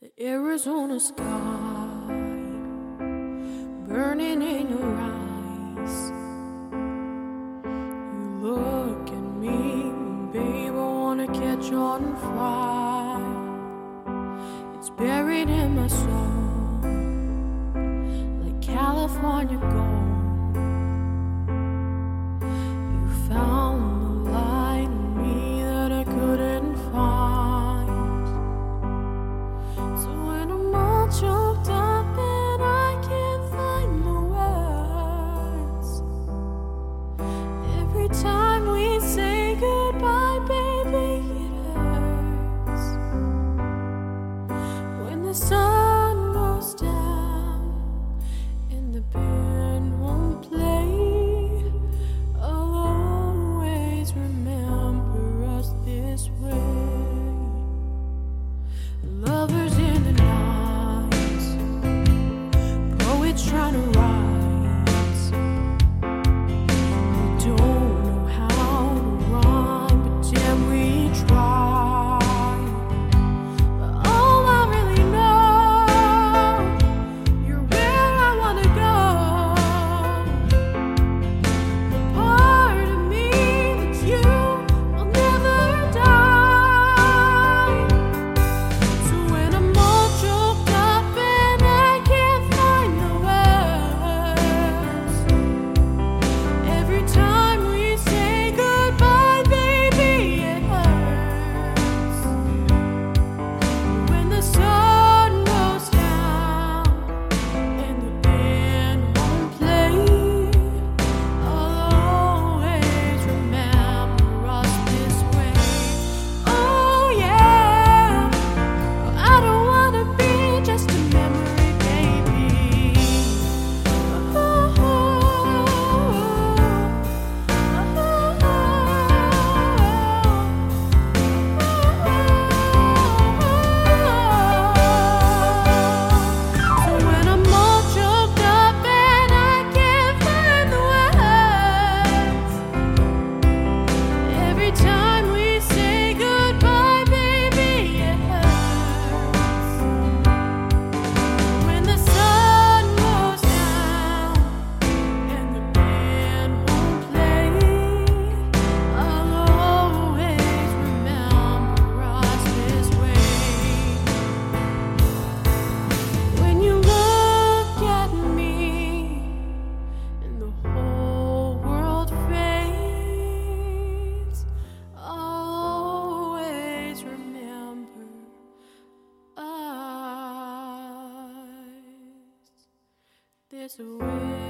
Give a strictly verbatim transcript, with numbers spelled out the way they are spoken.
The Arizona sky burning in your eyes. You look at me, babe, I wanna catch on fire. It's buried in my soul like California gold. You found the light in me that I couldn't find. So when I'm all choked up and I can't find the words, every time we say goodbye, baby, it hurts. When the sun goes down and the band won't play, I'll always remember us this way. Lovers in the night, poets trying to rise. We don't know how to rhyme, but damn, we try. But all I really know, you're where I wanna go. The part of me that's you will never die. So when I'm all choked up and I can't find the words, every time we say goodbye, baby, it hurts. When the sun goes down and the band won't play, I'll always remember us this way. Oh yeah, I don't wanna be just a memory, baby. Oh, oh, So when I'm all choked up and I can't find the words, every time we say goodbye, baby, it hurts. When the sun goes down and the band won't play, I'll always remember us this way. When you look at me and the whole world fades, I'll always remember us this way.